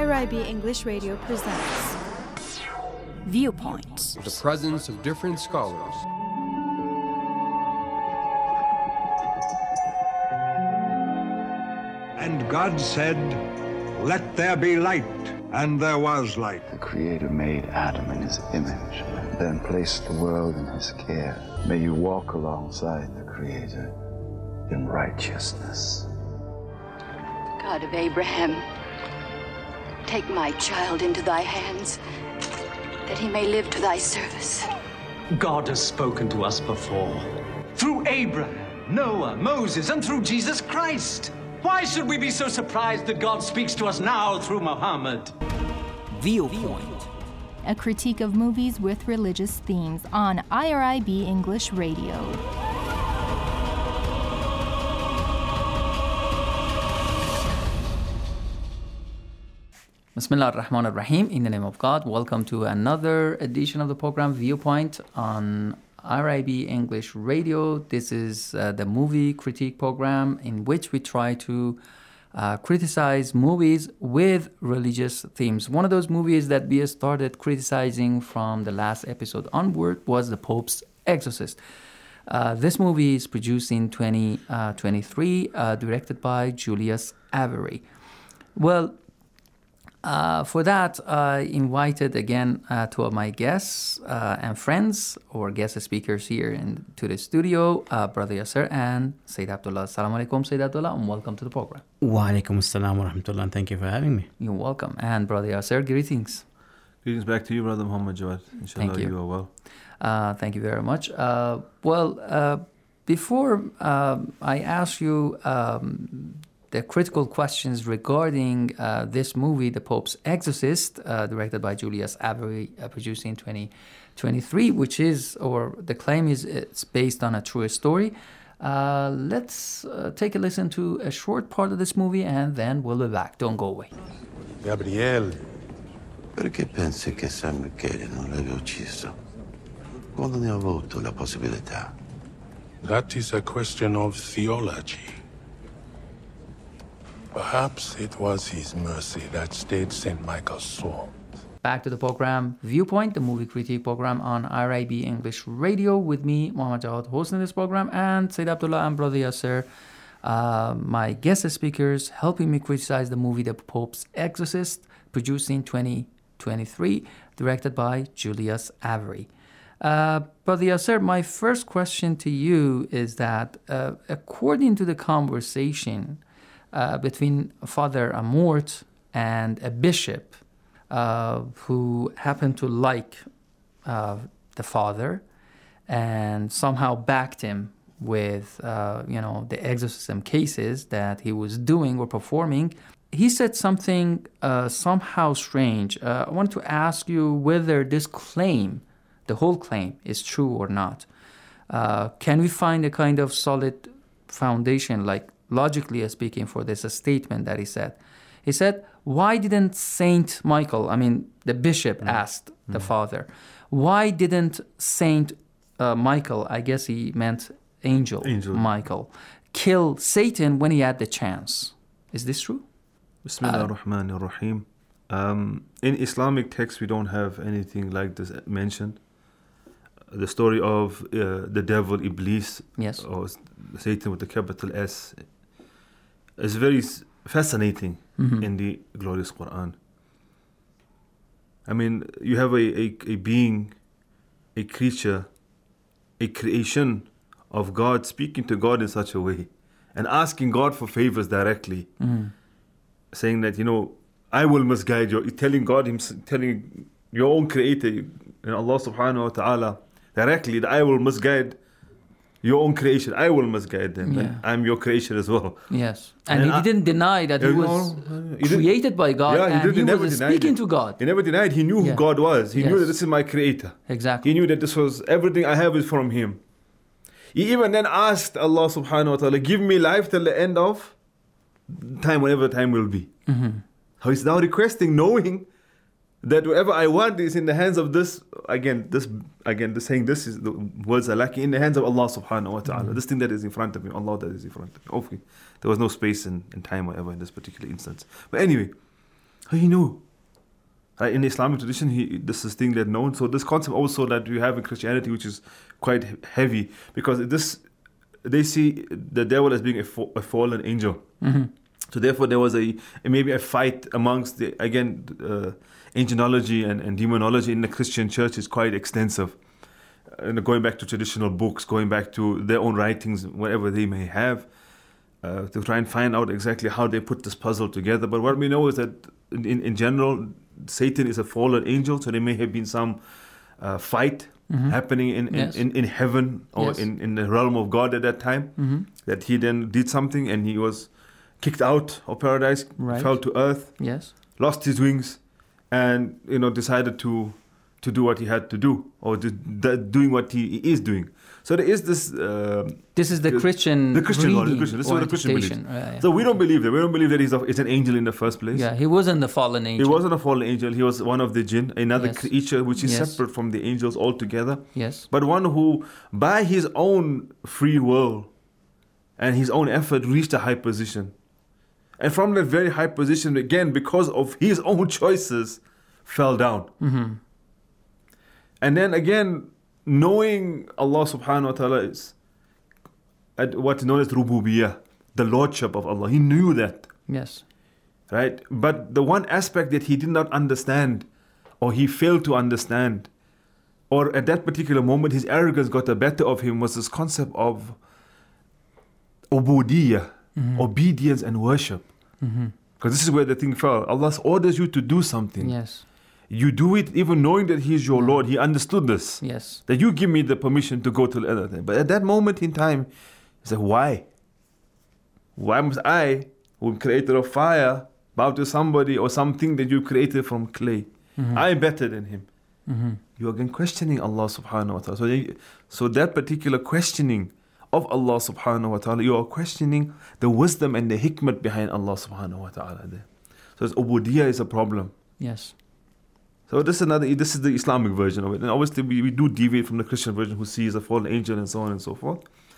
IRIB English Radio presents Viewpoint. The presence of different scholars. And God said, "Let there be light," and there was light. The Creator made Adam in his image, and then placed the world in his care. May you walk alongside the Creator in righteousness. God of Abraham, take my child into thy hands, that he may live to thy service. God has spoken to us before, through Abraham, Noah, Moses, and through Jesus Christ. Why should we be so surprised that God speaks to us now through Muhammad? Viewpoint, A critique of movies with religious themes on IRIB English Radio. Bismillah ar-Rahman ar-Rahim. In the name of God, welcome to another edition of the program Viewpoint on IRIB English Radio. This is the movie critique program in which we try to criticize movies with religious themes. One of those movies that we started criticizing from the last episode onward was The Pope's Exorcist. This movie is produced in 2023, directed by Julius Avery. Well, for that, I invited again two of my guests and friends or guest speakers here to the studio, Brother Yasser and Sayyid Abdullah. Assalamu alaikum, Sayyid Abdullah, and welcome to the program. Wa alaikum assalam wa rahmatullah, and thank you for having me. You're welcome. And Brother Yasser, greetings. Greetings back to you, Brother Muhammad Jawad. Inshallah, Thank you. You are well. Thank you very much. Before I ask you the critical questions regarding this movie, The Pope's Exorcist, directed by Julius Avery, produced in 2023, which is, or the claim is, it's based on a true story. Let's take a listen to a short part of this movie and then we'll be back. Don't go away. Gabriel. Perché pensi che San Michele non l'abbia ucciso? Quando ne ha avuto la possibilità? That is a question of theology. Perhaps it was his mercy that stayed St. Michael's sword. Back to the program Viewpoint, the movie critique program on IRIB English Radio, with me, Muhammad Jawad, hosting this program, and Sayyid Abdullah and Brother Yasser, my guest speakers, helping me criticize the movie The Pope's Exorcist, produced in 2023, directed by Julius Avery. Brother Yasser, my first question to you is that according to the conversation between Father Amort and a bishop who happened to like the father and somehow backed him with the exorcism cases that he was doing or performing, he said something somehow strange. I wanted to ask you whether this claim, the whole claim, is true or not. Can we find a kind of solid foundation, like logically speaking, for this statement that he said? He said, why didn't Saint Michael, the bishop asked the father, why didn't Saint Michael, I guess he meant Angel Michael, kill Satan when he had the chance? Is this true? Bismillah ar-Rahman ar-Rahim. In Islamic texts, we don't have anything like this mentioned. The story of the devil, Iblis, yes, or Satan with the capital S, is very fascinating in the glorious Quran. You have a being, a creature, a creation of God, speaking to God in such a way and asking God for favors directly, saying that, I will misguide you, telling your own creator, Allah subhanahu wa ta'ala, directly that I will misguide your own creation. I will misguide them. Yeah. And I'm your creation as well. Yes. And he didn't deny that he was created by God, and he was speaking to God. He never denied. He knew who God was. He knew that this is my creator. Exactly. He knew that this was, everything I have is from him. He even then asked Allah subhanahu wa ta'ala, give me life till the end of time, whenever time will be. How he's now requesting, knowing that whatever I want is in the hands of this, saying this is the words are lacking, in the hands of Allah subhanahu wa ta'ala. This thing that is in front of him, Allah that is in front of him. Okay. There was no space and time, whatever, in this particular instance. But anyway, He knew. Right? In the Islamic tradition, this is thing that known. So this concept also that we have in Christianity, which is quite heavy, because they see the devil as being a fallen angel. Mm-hmm. So therefore, there was maybe a fight amongst angelology and demonology in the Christian church is quite extensive. Going back to traditional books, going back to their own writings, whatever they may have, to try and find out exactly how they put this puzzle together. But what we know is that in general, Satan is a fallen angel, so there may have been some fight happening in heaven or in the realm of God at that time, that he then did something and he was kicked out of paradise, fell to earth, lost his wings, and decided to do what he had to do, or doing what he is doing. So there is this. This is the Christian. This is what the Christian believes. So we don't believe that. We don't believe that it's an angel in the first place. Yeah, he wasn't the fallen angel. He wasn't a fallen angel. He was one of the jinn, another creature which is separate from the angels altogether. Yes. But one who, by his own free will and his own effort, reached a high position. And from that very high position, again, because of his own choices, fell down. Mm-hmm. And then again, knowing Allah subhanahu wa ta'ala is what's known as rububiyyah, the lordship of Allah. He knew that. Yes. Right? But the one aspect that he did not understand, or he failed to understand, or at that particular moment his arrogance got the better of him, was this concept of ubudiyyah, obedience and worship. Because this is where the thing fell. Allah orders you to do something. Yes. You do it even knowing that He is your Lord. He understood this. Yes. That you give me the permission to go to the other thing. But at that moment in time, he said, why? Why must I, who am creator of fire, bow to somebody or something that you created from clay? I'm better than him. You are again questioning Allah subhanahu wa ta'ala. So that particular questioning of Allah subhanahu wa ta'ala, you are questioning the wisdom and the hikmat behind Allah subhanahu wa ta'ala there. So ubudiyyah is a problem. Yes. So this is the Islamic version of it. And obviously we do deviate from the Christian version who sees a fallen angel and so on and so forth.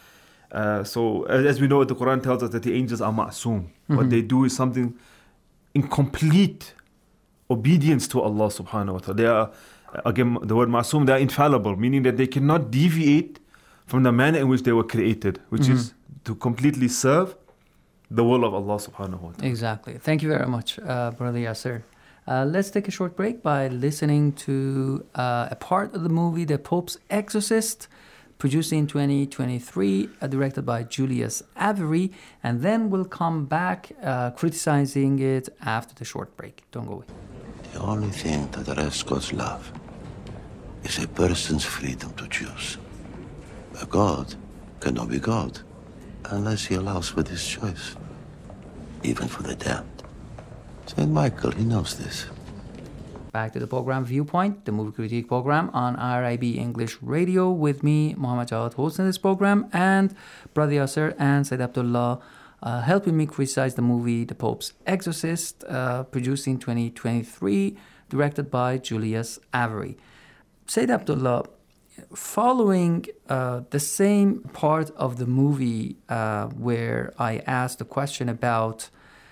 So as we know, the Quran tells us that the angels are ma'soom. What they do is something in complete obedience to Allah subhanahu wa ta'ala. They are, again, the word ma'soom, they are infallible, meaning that they cannot deviate from the manner in which they were created, which is to completely serve the will of Allah subhanahu wa ta'ala. Exactly. Thank you very much, Brother Yasser. Let's take a short break by listening to a part of the movie The Pope's Exorcist, produced in 2023, directed by Julius Avery, and then we'll come back criticizing it after the short break. Don't go away. The only thing that arrests God's love is a person's freedom to choose. A God cannot be God unless he allows for this choice, even for the damned. St. Michael, he knows this. Back to the program Viewpoint, the movie critique program on IRIB English Radio, with me, Muhammad Jawad, hosting this program, and Brother Yasser and Said Abdullah helping me criticize the movie The Pope's Exorcist, produced in 2023, directed by Julius Avery. Said Abdullah, following the same part of the movie where I asked a question about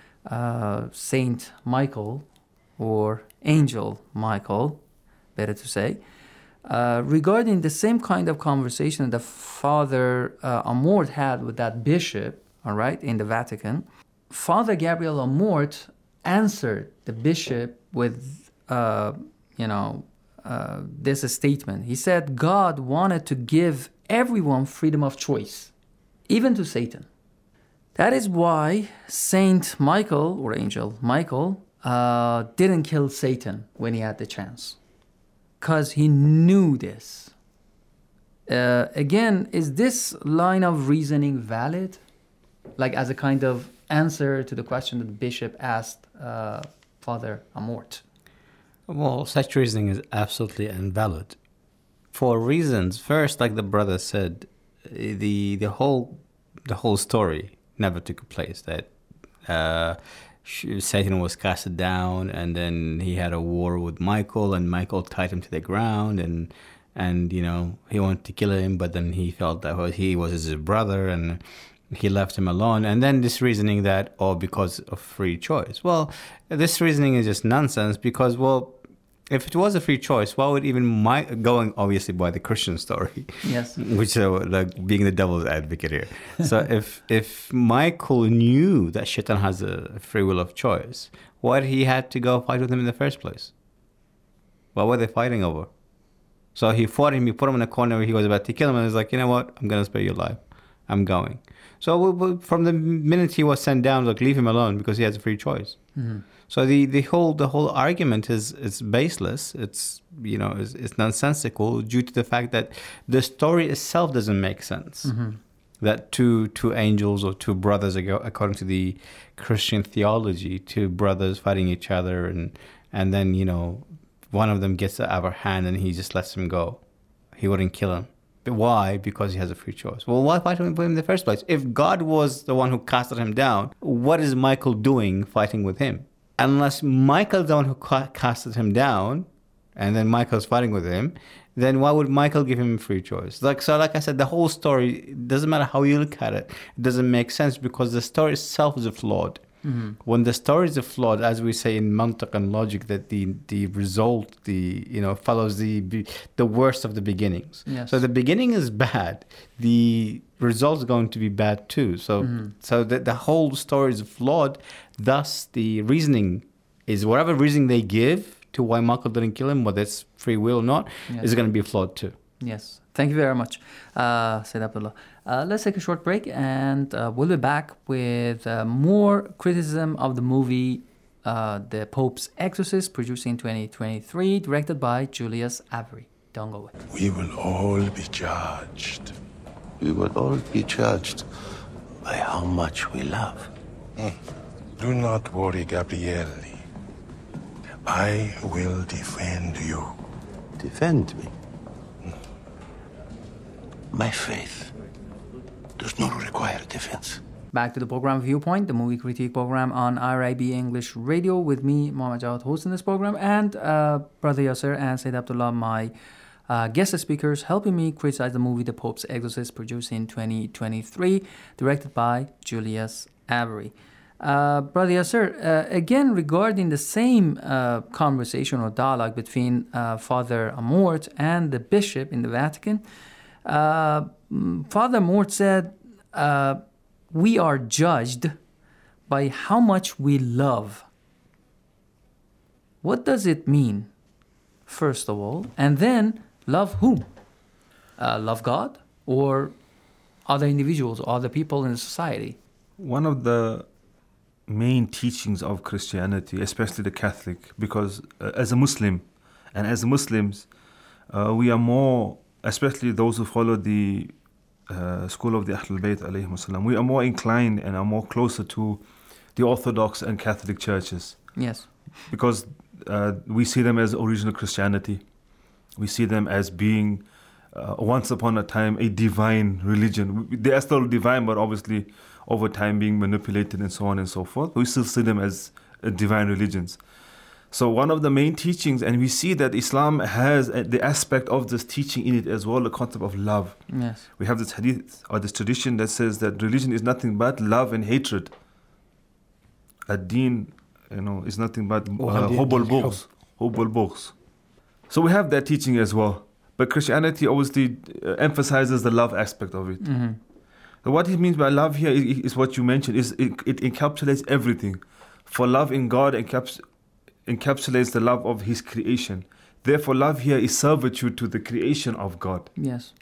Saint Michael, or Angel Michael, better to say, regarding the same kind of conversation that Father Amort had with that bishop, all right, in the Vatican, Father Gabriel Amort answered the bishop with, this statement. He said God wanted to give everyone freedom of choice, even to Satan. That is why Saint Michael, or Angel Michael, didn't kill Satan when he had the chance. Because he knew this. Again, is this line of reasoning valid? Like as a kind of answer to the question that the bishop asked Father Amort? Well, such reasoning is absolutely invalid. For reasons. First, like the brother said, the whole story never took place. That Satan was casted down, and then he had a war with Michael, and Michael tied him to the ground, and he wanted to kill him, but then he felt that he was his brother, and he left him alone. And then this reasoning that, because of free choice. Well, this reasoning is just nonsense because, if it was a free choice, why would even going obviously by the Christian story, yes, which like being the devil's advocate here. So if Michael knew that Shaitan has a free will of choice, why did he had to go fight with him in the first place? What were they fighting over? So he fought him, he put him in a corner where he was about to kill him, and he's like, you know what, I'm going to spare your life. I'm going. So from the minute he was sent down, like, leave him alone because he has a free choice. Mm-hmm. So the whole argument is baseless. It's it's nonsensical due to the fact that the story itself doesn't make sense. Mm-hmm. That two angels or two brothers, according to the Christian theology, two brothers fighting each other, and then one of them gets the upper hand and he just lets him go. He wouldn't kill him. But why? Because he has a free choice. Well, why fight with him in the first place? If God was the one who casted him down, what is Michael doing fighting with him? Unless Michael's the one who casted him down, and then Michael's fighting with him, then why would Michael give him a free choice? Like I said, the whole story, it doesn't matter how you look at it, it doesn't make sense because the story itself is flawed. Mm-hmm. When the stories are flawed, as we say in mantiq and logic, that the result follows the worst of the beginnings. Yes. So the beginning is bad, the result is going to be bad too. So the whole story is flawed. Thus, the reasoning is whatever reasoning they give to why Michael didn't kill him, whether it's free will or not, is going to be flawed too. Yes. Thank you very much, Sayyid Abdullah. Let's take a short break and we'll be back with more criticism of the movie The Pope's Exorcist, produced in 2023, directed by Julius Avery. Don't go away. We will all be judged. We will all be judged by how much we love. Do not worry, Gabriele. I will defend you. Defend me? My faith does not require defense. Back to the program Viewpoint, the movie critique program on IRIB English Radio, with me, Mohammed Jawad, hosting this program, and Brother Yasser and Sayyid Abdullah, my guest speakers, helping me criticize the movie The Pope's Exorcist, produced in 2023, directed by Julius Avery. Brother Yasser, again regarding the same conversation or dialogue between Father Amort and the bishop in the Vatican, Father Amort said, we are judged by how much we love. What does it mean, first of all? And then, love whom? Love God or other individuals, other people in society? One of the main teachings of Christianity, especially the Catholic, because as a Muslim and as Muslims, we are more, especially those who follow the school of the Ahlul Bayt alayhim salam, we are more inclined and are more closer to the Orthodox and Catholic churches. Yes. Because we see them as original Christianity. We see them as being once upon a time a divine religion. They are still divine, but obviously over time being manipulated and so on and so forth. We still see them as divine religions. So one of the main teachings, and we see that Islam has the aspect of this teaching in it as well, the concept of love. Yes. We have this hadith or this tradition that says that religion is nothing but love and hatred. Ad-Din, is nothing but hubbul bughs. So we have that teaching as well. But Christianity obviously emphasizes the love aspect of it. Mm-hmm. So what it means by love here is what you mentioned, is it encapsulates everything. For love in God encapsulates the love of His creation. Therefore, love here is servitude to the creation of God. Yes.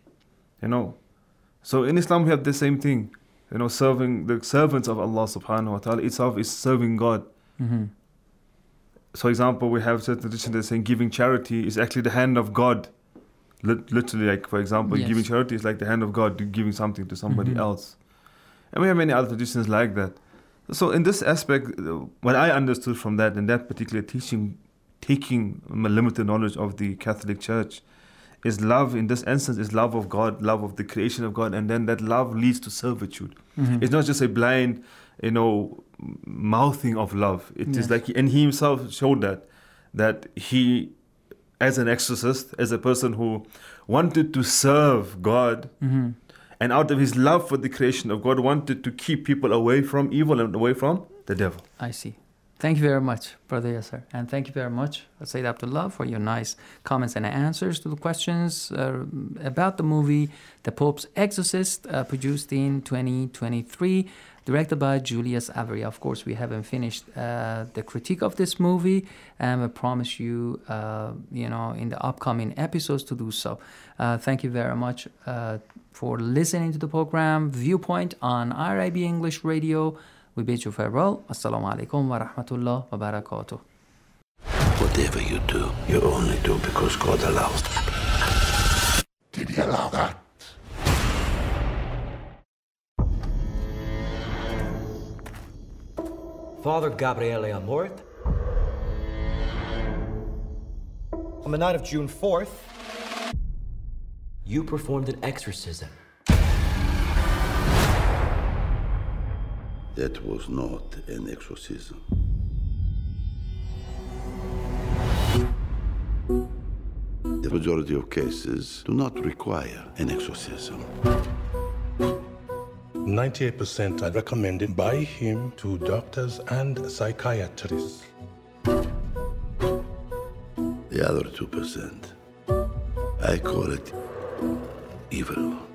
So in Islam we have the same thing. Serving the servants of Allah subhanahu wa ta'ala itself is serving God. Mm-hmm. So, for example, we have certain tradition that's saying giving charity is actually the hand of God. Literally, like, for example, Yes. giving charity is like the hand of God giving something to somebody else. And we have many other traditions like that. So in this aspect, what I understood from that, and that particular teaching, taking my limited knowledge of the Catholic Church, is love in this instance is love of God, love of the creation of God, and then that love leads to servitude. Mm-hmm. It's not just a blind, mouthing of love. It is like, and he himself showed that he, as an exorcist, as a person who wanted to serve God, Mm-hmm. And out of his love for the creation of God, wanted to keep people away from evil and away from the devil. I see. Thank you very much, Brother Yasser. And thank you very much, Sayyid Abdullah, for your nice comments and answers to the questions about the movie The Pope's Exorcist, produced in 2023, directed by Julius Avery. Of course, we haven't finished the critique of this movie, and I promise you, in the upcoming episodes to do so. Thank you very much for listening to the program Viewpoint on IRIB English Radio. We bid you farewell. Assalamu alaikum wa rahmatullah wa barakatuh. Whatever you do, you only do because God allows. Did he allow that? Father Gabriele Amort. On the night of June 4th, you performed an exorcism. That was not an exorcism. The majority of cases do not require an exorcism. 98% are recommended by him to doctors and psychiatrists. The other 2%, I call it evil.